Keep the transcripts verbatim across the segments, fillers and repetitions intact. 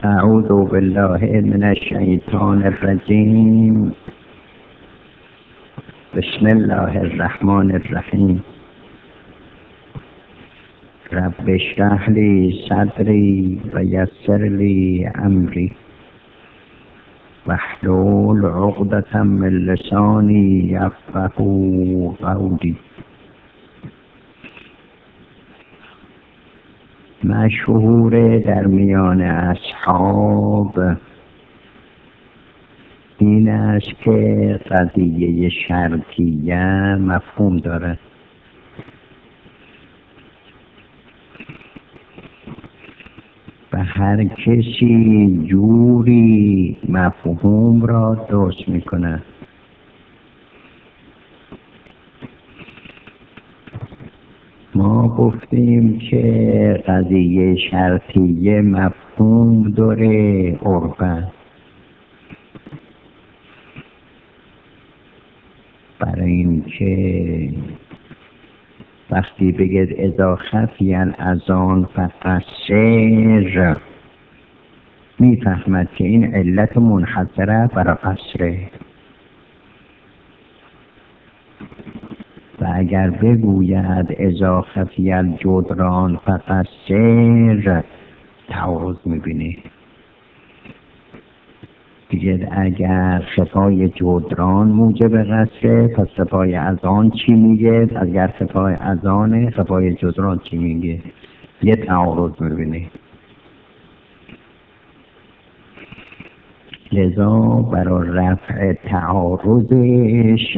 اعوذ بالله من الشیطان الرجیم. بسم الله الرحمن الرحیم. رب اشرح لی صدری و یسر لی امری واحلل عقدة من لسانی یفقهوا قولی. مشهور در میان اصحاب این است که قضیه شرطیه مفهوم دارد و هر کسی جوری مفهوم را درست میکند. ما گفتیم که قضیه شرطیه مفهوم داره عرفاً، برای اینکه وقتی بگید اذا خفی الاذان فقصر، میفهمد که این علت منحصره برای قصره، و اگر بگوید اذا خفی الجدران فقصر، تعارض میبینه. دیگه اگر خفای جدران موجب قصره، پس خفای اذان چی میگه؟ اگر خفای اذانه، خفای جدران چی میگه؟ یه تعارض میبینه. لذا برای رفع تعارضش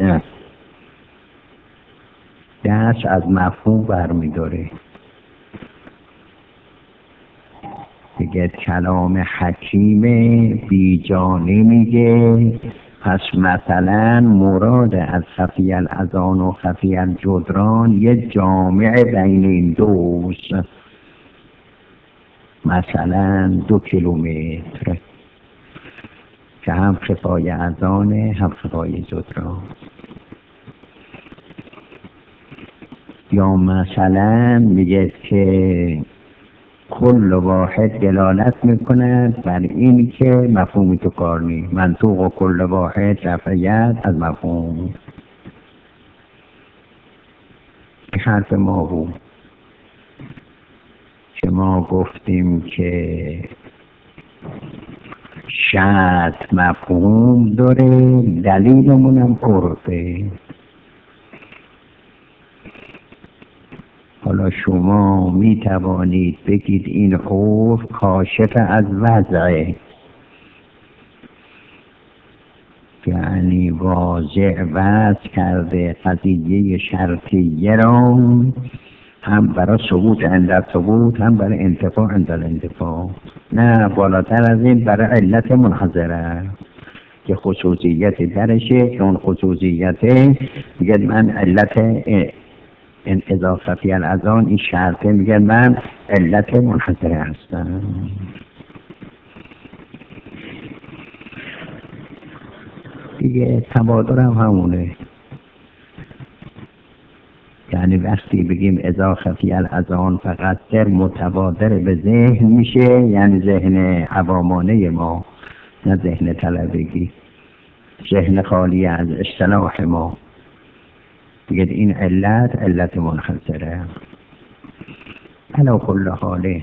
دست از مفهوم برمیداره. دیگه کلام حکیم بیجانه میگه، پس مثلا مراد از خفی الاذان و خفی الجدران یه جامع بین این دوست، مثلا دو کیلومتر که هم خفای اذانه هم خفای جدران. یا مثلا میگه که کل واحد دلالت میکند بر این که مفهومی تو کار نی، منطوق و کل واحد رفعیت از مفهوم. این حرف ما بود که ما گفتیم که شرط مفهوم داره، دلیلمون هم عرفه. حالا شما می توانید بگید این عرف کاشف از وضعه، یعنی واضع وضع کرده قضیه شرطیه را، هم برای ثبوت عند ثبوت هم برای انتفاع عند الانتفاع. نه، بالاتر از این برای علت منحصره که خصوصیت درشه، که اون خصوصیته میگه من علت این اذا خفی الاذان، این شرطه میگه من علت منحصره هستم. دیگه تبادر هم همونه، یعنی وقتی بگیم اذا خفی الاذان فقط در متبادر به ذهن میشه، یعنی ذهن عوامانه ما، نه ذهن طلبگی، ذهن خالی از اصطلاح ما. دیگه این علت علت منحصره. علا کل حاله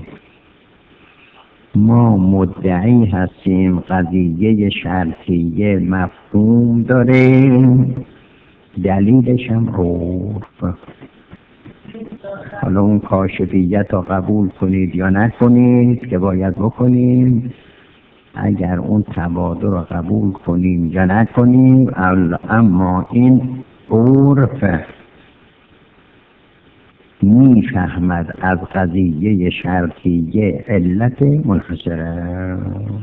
ما مدعی هستیم قضیه شرطیه مفهوم داره، دلیلش هم عرف. حالا اون کاشفیت رو قبول کنید یا نکنید که باید بکنیم. اگر اون تبادر رو قبول کنیم یا نکنیم، اما این عرف میفهمد از قضیه شرطیه علت منحصره.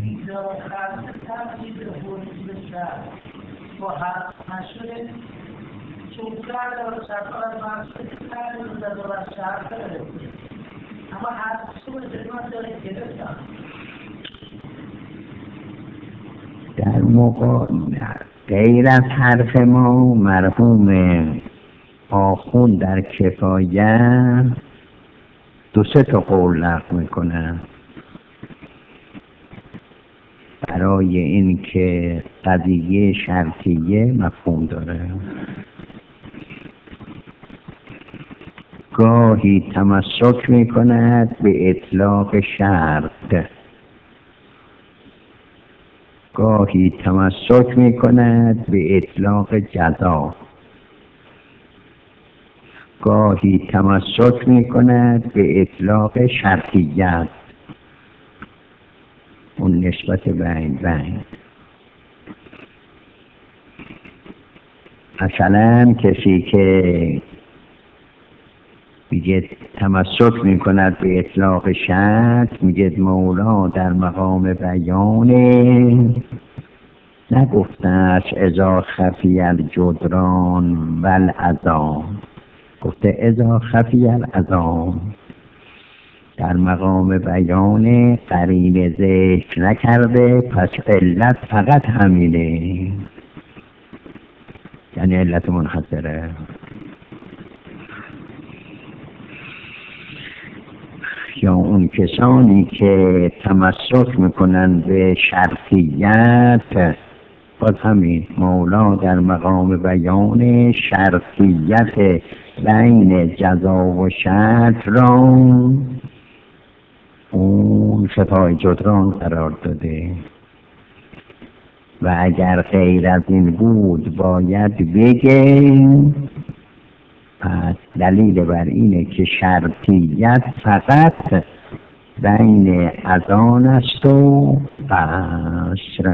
در موقع غیر از حرف ما مرحوم آخوند در کفایه دو سه تا قول نقل میکنه. برای اینکه قضیه شرطیه مفهوم داره. گاهی تمسک می کند به اطلاق شرط، گاهی تمسک می کند به اطلاق جزا، گاهی تمسک می کند به اطلاق شرطیت، اون نسبت بین بین. مثلا کسی که میگه تمسک می کند به اطلاق شرط، میگه مولا در مقام بیانه نگفته است اذا خفی الجدران والعظام، گفته اذا خفی العظام. در مقام بیان قرینه ذکر نکرده، پس علت فقط همینه، یعنی علت منحصره. یا اون کسانی که تمسک میکنن به شرطیت، باز همین مولا در مقام بیان شرطیت بین جزا و شرط را اون شفای جدران قرار داده و اگر غیر از این بود باید بگه. پس دلیل بر اینه که شرطیت فقط بین اذان است و عصر.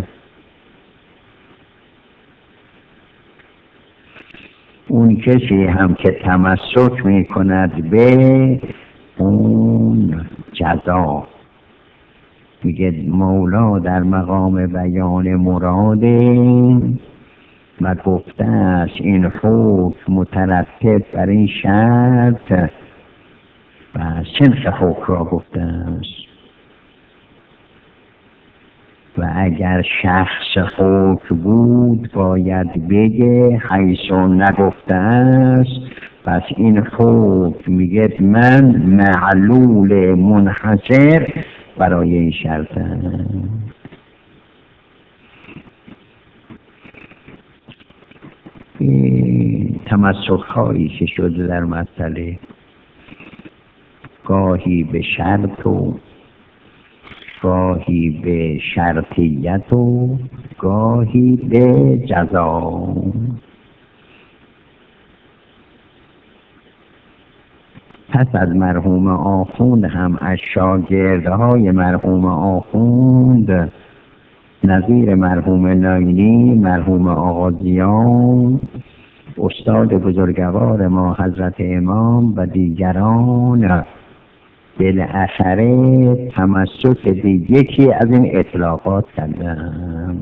اون کسی هم که تمسک می کند به اون جزا، میگه مولا در مقام بیان مراده و گفته است این حکم مترتب بر این شرط و سنخ حکم را گفته است. و اگر شخص حکم بود باید بگه حیث نگفته است، پس این حکم میگه من معلول منحصر برای این شرطم. این تمسک هایی که شده در مسئله، گاهی به شرط و گاهی به شرطیت و گاهی به جزا. پس از مرحوم آخوند هم از شاگردهای مرحوم آخوند نظیر مرحوم ناینی، مرحوم آغازیان، استاد بزرگوار ما حضرت امام و دیگران بالاخره تمسک به یکی از این اطلاقات کردن.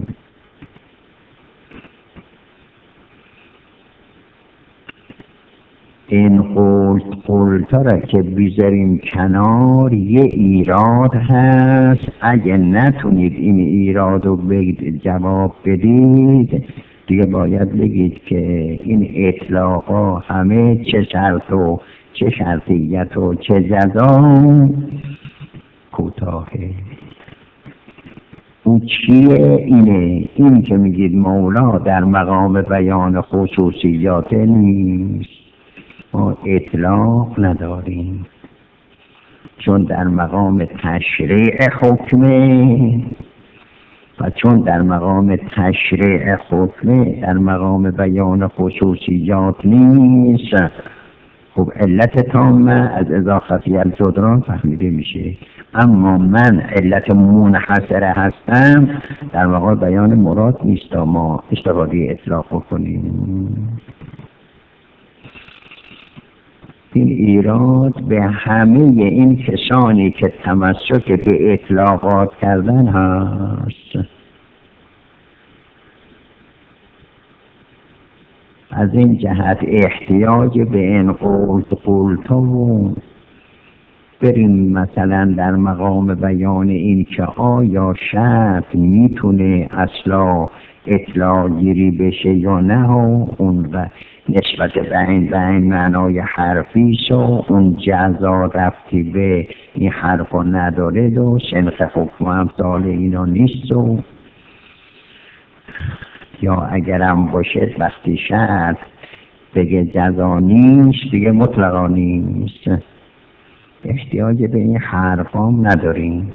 این قلت قلتا را که بیذاریم کنار، یه ایراد هست. اگه نتونید این ایراد رو جواب بدید دیگه باید بگید که این اطلاقا همه چه شرط و چه شرطیت و چه جزا کوتاهه. اون چیه؟ اینه این که میگید مولا در مقام بیان خصوصیات نیست، ما اطلاق نداریم، چون در مقام تشریع حکمه و چون در مقام تشریع حکمه در مقام بیان خصوصیات نیست. خب علت تامه از اذا خفی الجدران فهمیده میشه، اما من علت منحصره هستم در مقام بیان مراد نیست ما استفاده اطلاق بکنیم. این ایراد به همه این کسانی که تمسک به اطلاقات کردن هست. از این جهت احتیاج به این قلت قلتا و بریم مثلا در مقام بیان این که آیا شرط میتونه اصلا اطلاق گیری بشه یا نه، و اون نسبت بین بین معنای حرفیست و اون جزا رفتی به این حرفا نداره و سنخ حکم امثال اینا نیست و یا اگرم باشه وقتی شرط بگه جزا نیست دیگه مطلقا نیست. احتیاج به این حرفام نداریم،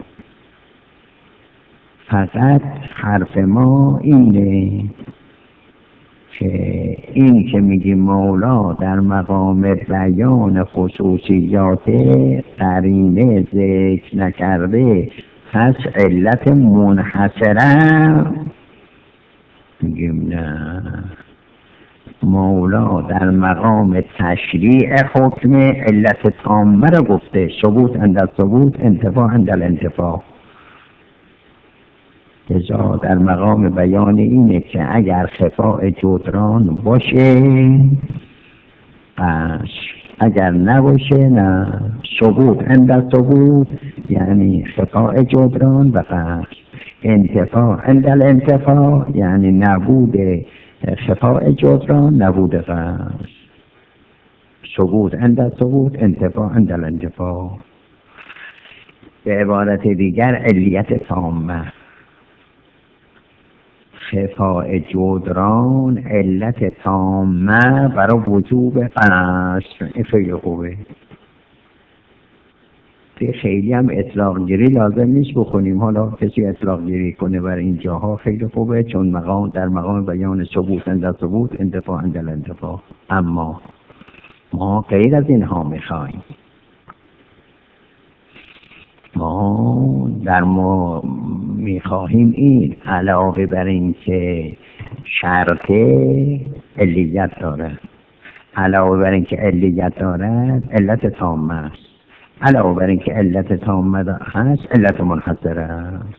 فقط حرف ما اینه که این که میگی مولا در مقام بیان خصوصیات قرینه ذکر نکرده پس علت منحصره، میگیم نه، مولا در مقام تشریع حکم علت تامه را گفته، ثبوت اندر ثبوت انتفاع اندر انتفاع. لذا در مقام بیان اینه که اگر خفاء جدران باشه پس، اگر نباشه نه. ثبوت اندر ثبوت یعنی خفاء جدران و قصد، انتفاع اندر انتفاع یعنی نبود خفاء جدران نبود قصد. ثبوت اندر ثبوت انتفاع اندر انتفاع. به عبارت دیگر علیت تامه، خفاء جدران علت تامه برای وجوب قصد. این خیلی خوبه، خیلی هم اطلاق گیری لازم نیست بکنیم. حالا کسی اطلاق گیری کنه بر این جاها خیلی خوبه، چون مقام در مقام بیان ثبوت اندر ثبوت انتفاع اندر انتفاع. اما ما غیر از اینها میخوایم، ما در ما میخواهیم این علاوه بر این که شرط علیت دارد، علاوه بر این که علیت دارد علت تامه است، علاوه بر این که علت تامه هست علت منحصره است.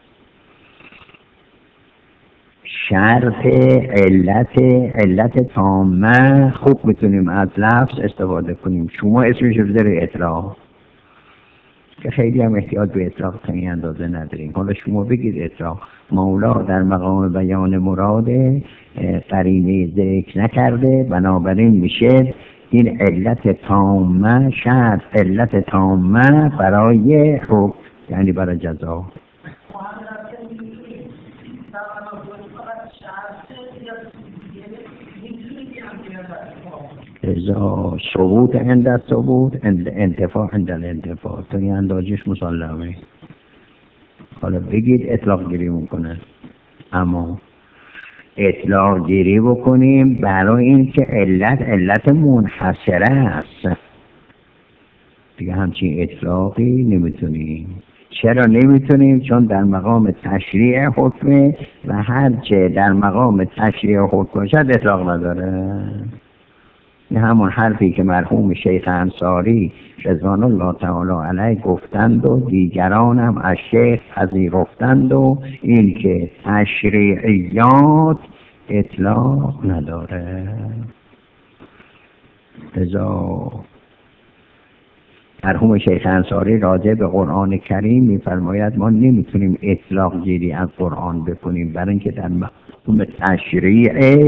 شرط علت علت تامه خوب میتونیم از لفظ استفاده کنیم. شما اسمش رو بذاری اطلاق که خیلی هم احتیاج به اطلاق تا این اندازه نداریم. حالا شما بگید اطلاق مولا در مقام بیان مراد قرینه ذکر نکرده، بنابراین میشه این علت تامه، شرط علت تامه برای حکم یعنی برای جزا. ازا ثبوت اندر ثبوت انتفاع اندر انتفاع، تو این اندازش مسلمه. حالا بگید اطلاق گیری میکنه، اما اطلاق گیری بکنیم برای این که علت علت منحصره است دیگه. همچین اطلاقی نمیتونیم. چرا نمیتونیم؟ چون در مقام تشریع حکمه و هرچه در مقام تشریع حکم باشد اطلاق نداره. این همون حرفی که مرحوم شیخ انصاری رضوان الله تعالی علیه گفتند و دیگران هم از شیخ پذیرفتند و این که تشریعیات اطلاق نداره. لذا مرحوم شیخ انصاری راجع به قرآن کریم میفرماید ما نمیتونیم اطلاق گیری از قرآن بکنیم، برای اینکه در مقام تشریع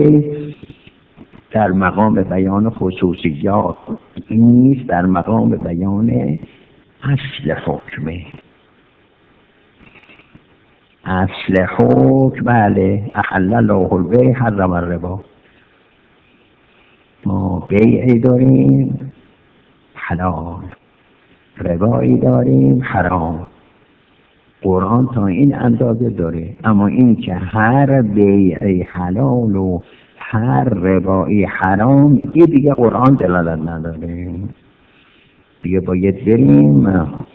در مقام بیان خصوصیات نیست، در مقام بیان اصل حکمه. اصل حکم بله، احل الله البیع حرم الربا. ما بیعی داریم حلال، ربایی داریم حرام. قرآن تا این اندازه داره، اما این که هر بیعی حلال و هر ربایی حرام این دیگه قرآن دلالت نداره. دیگه باید بریم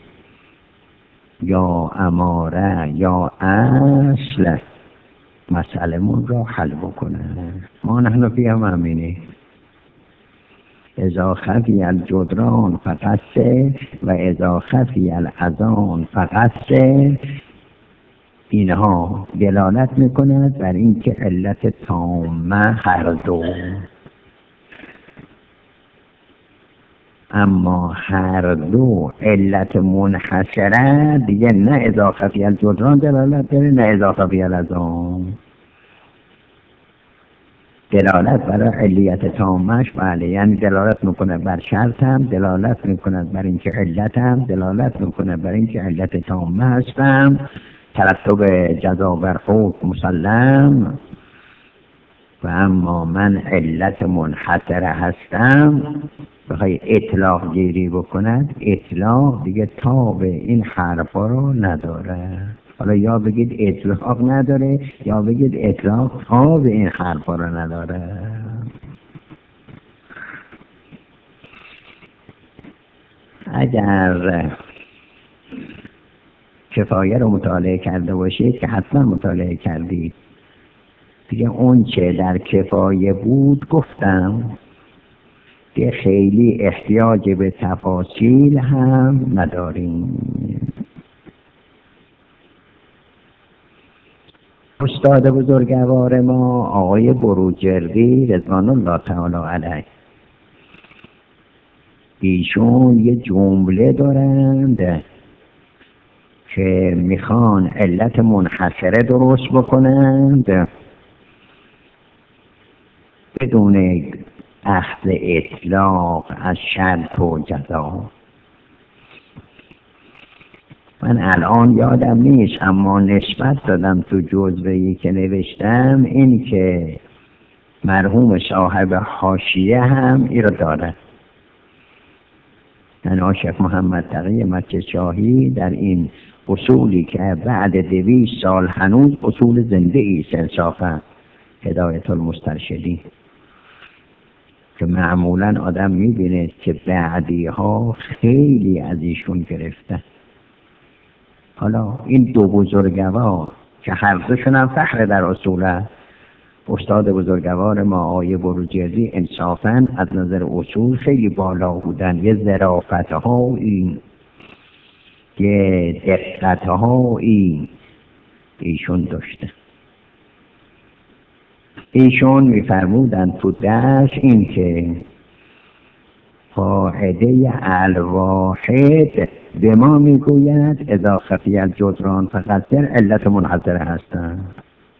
یا اماره یا اصل مسئله من را حل بکنه. ما نحن فی هم امینه اذا خفی الجدران فقط سه و اذا خفی الاذان فقط سه. اینها دلالت میکند بر اینکه علت تامه هر دو، اما هر دو علت منحصره دیگه نه اذا خفی الجدران دلالت داره نه اذا خفی الاذان. دلالت برای علیت تامش بله، یعنی دلالت میکنه بر شرط هم، دلالت میکنه بر اینکه علت هم، دلالت میکنه بر اینکه علت تامه هستم. ترتب جزا بر حکم مسلم و اما من علت منحصره هستم. بخوای اطلاق گیری بکند، اطلاق دیگه تاب این حرفا رو نداره. حالا یا بگید اطلاق نداره یا بگید اطلاق تاب این حرفا رو نداره. اگر کفایه رو مطالعه کرده باشید که حتما مطالعه کردید دیگه، اون چه در کفایه بود گفتم که خیلی احتیاج به تفاصیل هم نداریم. استاد بزرگوار ما آقای بروجردی رضوان الله تعالی علیه، ایشون یه جمله دارند که میخوان علت منحصره درست بکنند بدون اخذ اطلاق از شرط و جزا. من الان یادم نیست اما نسبت دادم تو جزوه‌ای که نوشتم این که مرحوم صاحب حاشیه هم این رو داره. یعنی شیخ محمد تقی مکه شاهی در این اصولی که بعد دویست سال هنوز اصول زنده ایست انصافا، هدایت المسترشدین، که معمولا آدم میبینه که بعدی ها خیلی از ایشون گرفته. حالا این دو بزرگوار که هر دوشون هم فخر در اصوله، استاد بزرگوار ما آقای بروجردی انصافاً از نظر اصول خیلی بالا بودن، یه ظرافت هایی یه دقت هایی ایشون داشته. ایشون میفرمودن تو درس این که قاعده الواحد به ما میگوید اذا خفی الجدران فقدر علت منحصره هستند.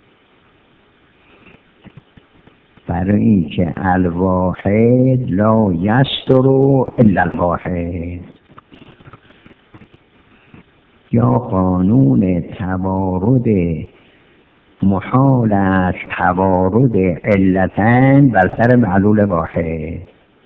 برای این که الواحد لا یستر الا الواحد، یا قانون توارد محال است توارد علتین بر سر معلول واحد.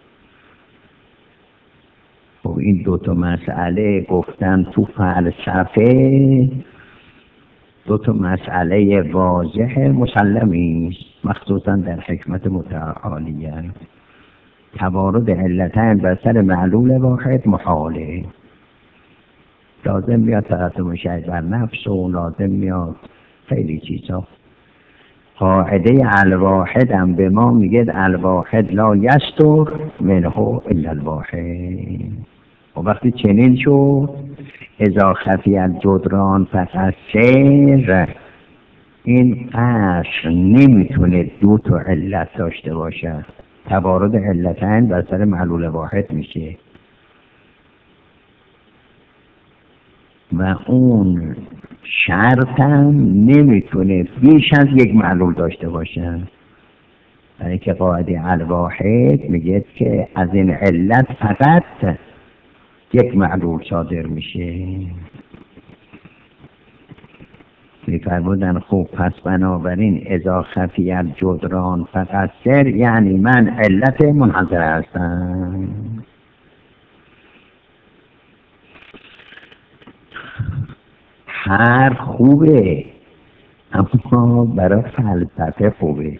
خب این دوتا مسئله گفتن تو فلسفه دو تا مسئله واضح مسلمی است، مخصوصا در حکمت متعالیه. توارد علتین بر سر معلول واحد محاله، لازم میاد تقدم شاید بر نفس و لازم میاد خیلی چیزا. قاعده الواحد هم به ما میگه الواحد لا یستر منه الا الواحد. و وقتی چنین شد اذا خفی الجدران فقصر، این قصر نمیتونه دو تا علت داشته باشه، توارد علتین بر سر معلول واحد میشه و اون شرط هم نمیتونه بیش از یک معلول داشته باشه، برای که قاعده الواحد میگه که از این علت فقط یک معلول صادر میشه. میفرمودن خوب پس بنابراین اذا خفی الجدران فقط سر، یعنی من علت منحصره هستم. هر خوبه اما برای فلسفه خوبه.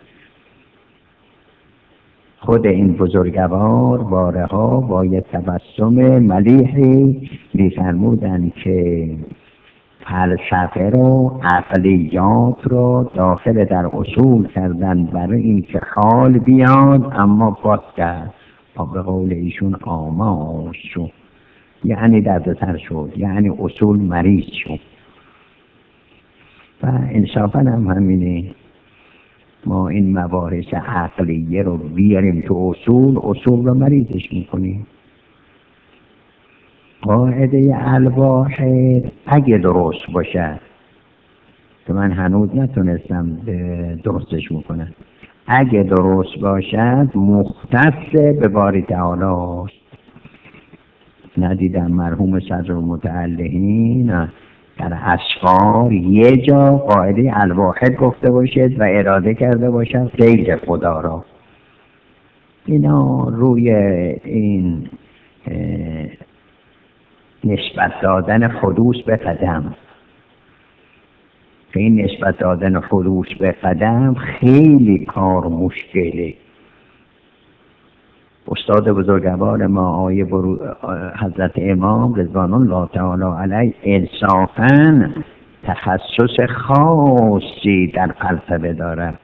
خود این بزرگوار بارها با یک تبسم ملیحی میفرمودن که فلسفه رو، عقلیات رو داخل در اصول کردن برای این که حال بیاد اما باد کرد، به قول ایشون آماس شد، یعنی دردسر شد، یعنی اصول مریض شد. و انصافاً هم همینه، ما این مباحث عقلیه رو بیاریم تو اصول، اصول رو مریضش میکنیم. قاعده الواحد اگه درست باشه، که من هنوز نتونستم درستش میکنم، اگه درست باشد مختص به باری تعالی. ندیدم مرحوم صدر المتعلقین در اسفار یه جا قاعده الواحد گفته باشد و اراده کرده باشد غیر خدا را. اینا روی این نسبت دادن حدوث به قدم، که این نسبت دادن حدوث به قدم خیلی کار مشکله. استاد بزرگوار ما آقای برو... حضرت امام رضوان الله تعالی علیه انصافاً تخصص خاصی در فلسفه دارد،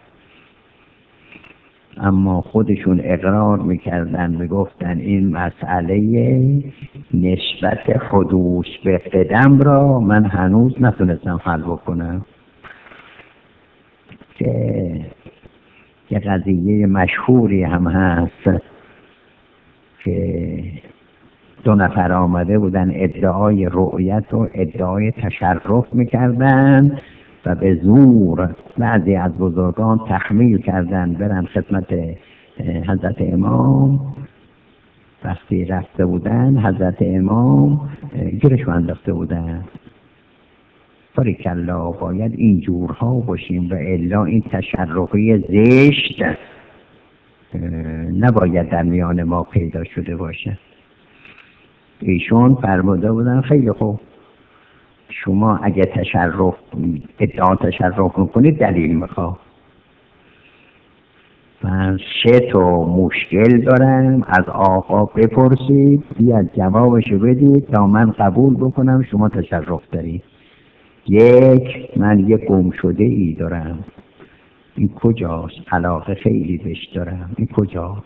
اما خودشون اقرار میکردن میگفتن این مسئله نسبت حدوث به قدم را من هنوز نتونستم حل بکنم. که یه قضیه مشهوری هم هست که دو نفر آمده بودن ادعای رؤیت و ادعای تشرف میکردن و به زور بعضی از بزرگان تحمیل کردن برن خدمت حضرت امام. وقتی رفته بودن حضرت امام گیرش انداخته بودن، باریکلا باید این جورها باشیم و الا این تشرفی زشت نباید در میان ما پیدا شده باشه. ایشون فرموده بودن خیلی خوب، شما اگه تشرف ادعا تشرف میکنید دلیل میخواه. من سه تا مشکل دارم، از آقا بپرسید بیاد جوابشو بدید تا من قبول بکنم شما تشرف دارید. یک، من یک گم شده ای دارم، این کجاست؟ علاقه خیلی بهش دارم، این کجاست؟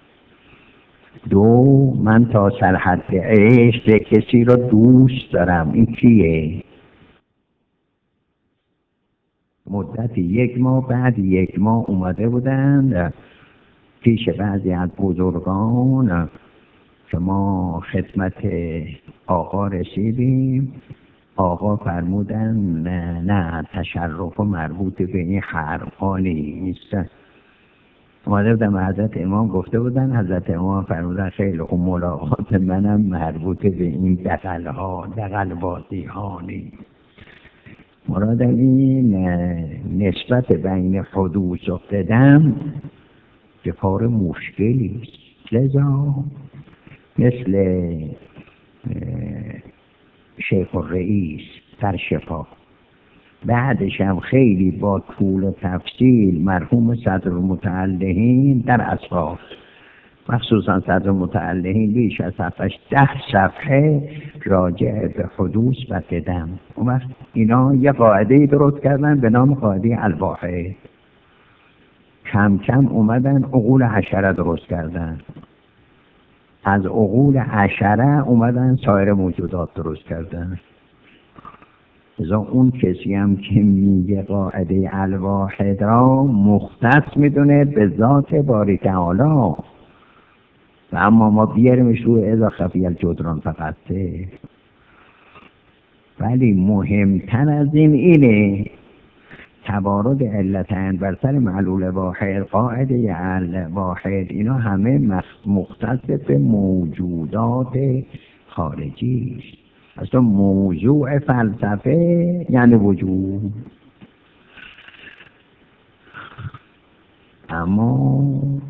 دو، من تا سرحد عشق کسی رو دوست دارم، این کیه؟ مدت یک ماه بعد یک ماه اومده بودند پیش بعضی از بزرگان که ما خدمت آقا رسیدیم. آقا فرمودن نه, نه تشرف مربوط به این حرفا نیست. اومده بودم حضرت امام گفته بودن، حضرت امام فرمودن خیلی خوب، ملاقات منم مربوط به این دقل ها دقل بازی ها نیست. مراد این نسبت بین حدوث و قدم که کار مشکلی است. لذا مثل شیخ الرئیس در شفا، بعدش هم خیلی با طول و تفصیل مرحوم صدر المتعلقین در اسفار، مخصوصا صدر المتعلقین بیش از هفتش ده صفحه راجع به حدوث و قدم. اون وقت اینا یه قاعده درست کردن به نام قاعده الواحد. کم کم اومدن عقول عشره درست کردن، از عقول عشره اومدن سایر موجودات درست کردن. لذا اون کسی هم که میگه قاعده الواحد را مختص میدونه به ذات باری تعالی، و اما ما بیاریمش روی اذا خفی الجدران فقط. ولی مهمتر از این اینه توارد علتین بر سر معلول واحد، قاعده الواحد، اینا همه مختص به موجودات خارجی است. اصلا موضوع فلسفه یعنی وجود. اما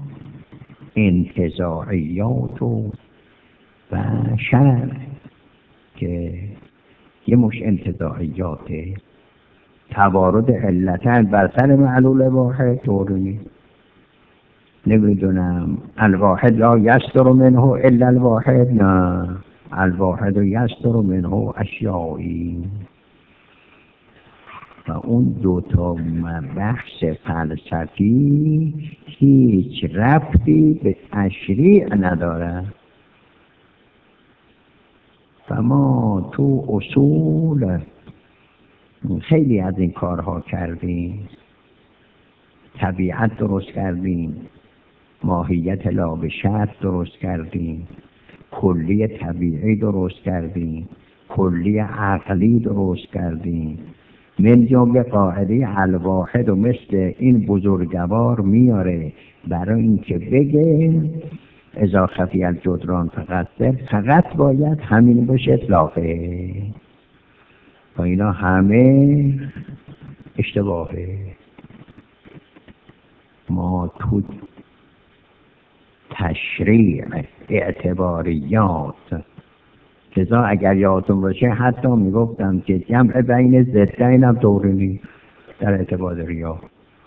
انتزاعیات و شرع که یه مش انتزاعیاته، توارد علتن بر سر معلول واحد طوری نمیدونم الواحد لا یستر منه الا الواحد، نه الواحد یستر منه اشیایی. و اون دوتا بحث فلسفی هیچ ربطی به تشریع نداره. و ما تو اصول خیلی از این کارها کردیم، طبیعت درست کردیم، ماهیت لا به شرط درست کردیم، کلی طبیعی درست کردیم، کلی عقلی درست کردیم، من جمله قاعده الواحد و مثل این بزرگوار میاره برای اینکه بگه اذا خفی الجدران فقط فقط باید همین باشه اطلاقه. و اینا همه اشتباهه. ما تو تشریع اعتباریات، لذا اگر یادتون باشه حتی میگفتم که جمع بین ضدین هم دوره نیست در اعتبار ریا.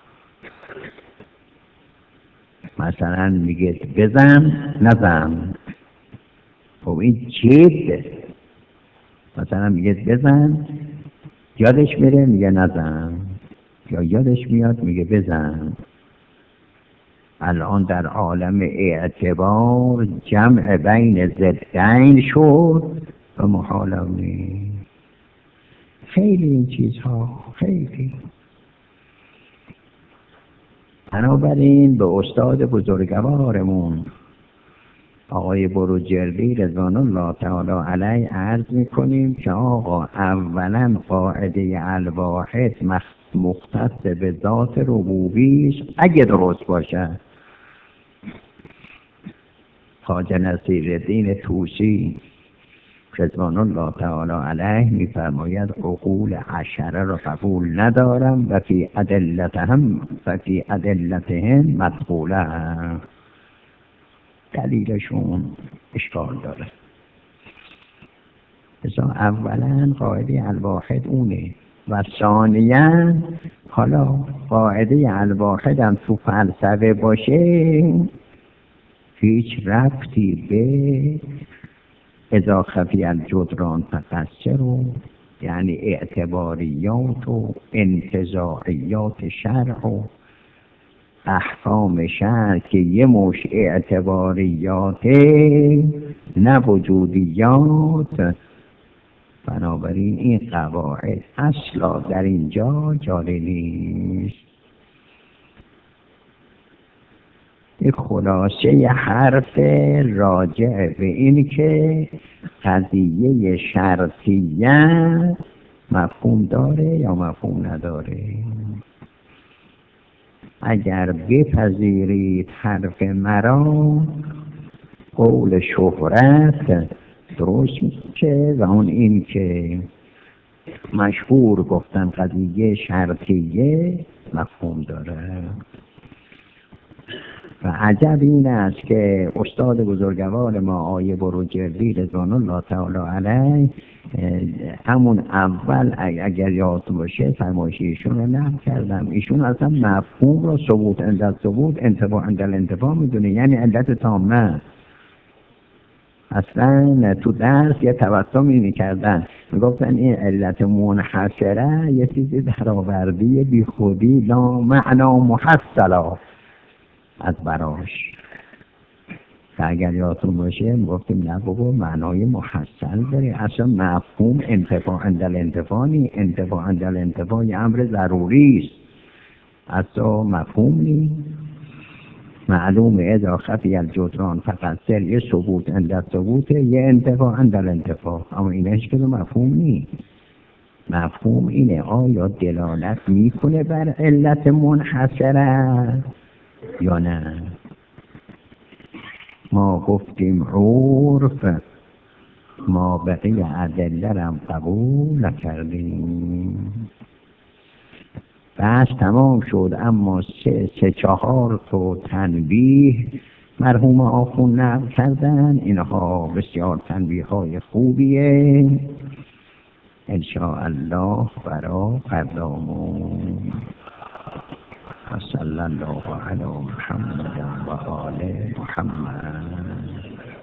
مثلا میگه بزن نزن، خب این جد. مثلا میگه بزن یادش میره میگه نزن، یا یادش میاد میگه بزن. الان در عالم اعتبار جمع بین ضدین شد و محال نیست. خیلی این چیزها خیلی. بنابراین به استاد بزرگوارمون آقای بروجردی رضوان الله تعالی علیه عرض میکنیم که آقا اولا قاعده الواحد مختص به ذات ربوبیش اگه درست باشه. خواجه نصیرالدین طوسی رضوان الله تعالی علیه میفرماید عقول عشره را قبول ندارم و فی ادلتهم و فی ادلتهم مدخوله، دلیلشون اشکال داره. مثلا اولا قاعده الواحد اونه و ثانیا حالا قاعده الواحد هم تو فلسفه باشه هیچ ربطی به اذا خفی الجدران فقصر رو، یعنی اعتباریات و انتزاعیات شرع و احکام شرع که یه مش اعتباریات نه وجودیات. بنابراین این قواعد اصلا در اینجا جاری نیست. این خلاصه حرف راجع به این که قضیه شرطیه مفهوم داره یا مفهوم نداره. اگر بپذیرید حرف مرا قول شهرت درست میشه و اون این که مشهور گفتن قضیه شرطیه مفهوم داره. و عجب این است که استاد بزرگوار ما آقای بروجردی رضوان الله تعالی علیه همون اول اگر یادتون باشه فرمایش ایشون رو نقل کردم، ایشون اصلا مفهوم رو ثبوت عند ثبوت انتفاع عند الانتفاع میدونه، یعنی علت تامه. اصلا تو درس یه توسمی میکردن میگفتن این علت منحصره یه چیزی درآوردی بی خودی لا معنا محصلا از براش. که اگر یادتون باشه میگفتیم نه بابا معنای محصل داره، اصلا مفهوم انتفاع عند الانتفاع نی، انتفاع عند الانتفاع یه امر ضروری است، اصلا مفهوم نی. معلومه اذا خفی الجدران فقط سر یه ثبوت عند ثبوت یه انتفاع عند الانتفاع، اما اینش که مفهوم نی. مفهوم اینه آیا دلالت میکنه بر علت منحصره یا نه. ما گفتیم عرف ما بقیه ادله رم قبول نکردیم. بس تمام شد. اما سه, سه چهار تو تنبیه مرحوم آخون نقل کردن، اینها بسیار تنبیه های خوبیه انشاءالله برا قدامون. صلی الله علی محمد و آل محمد.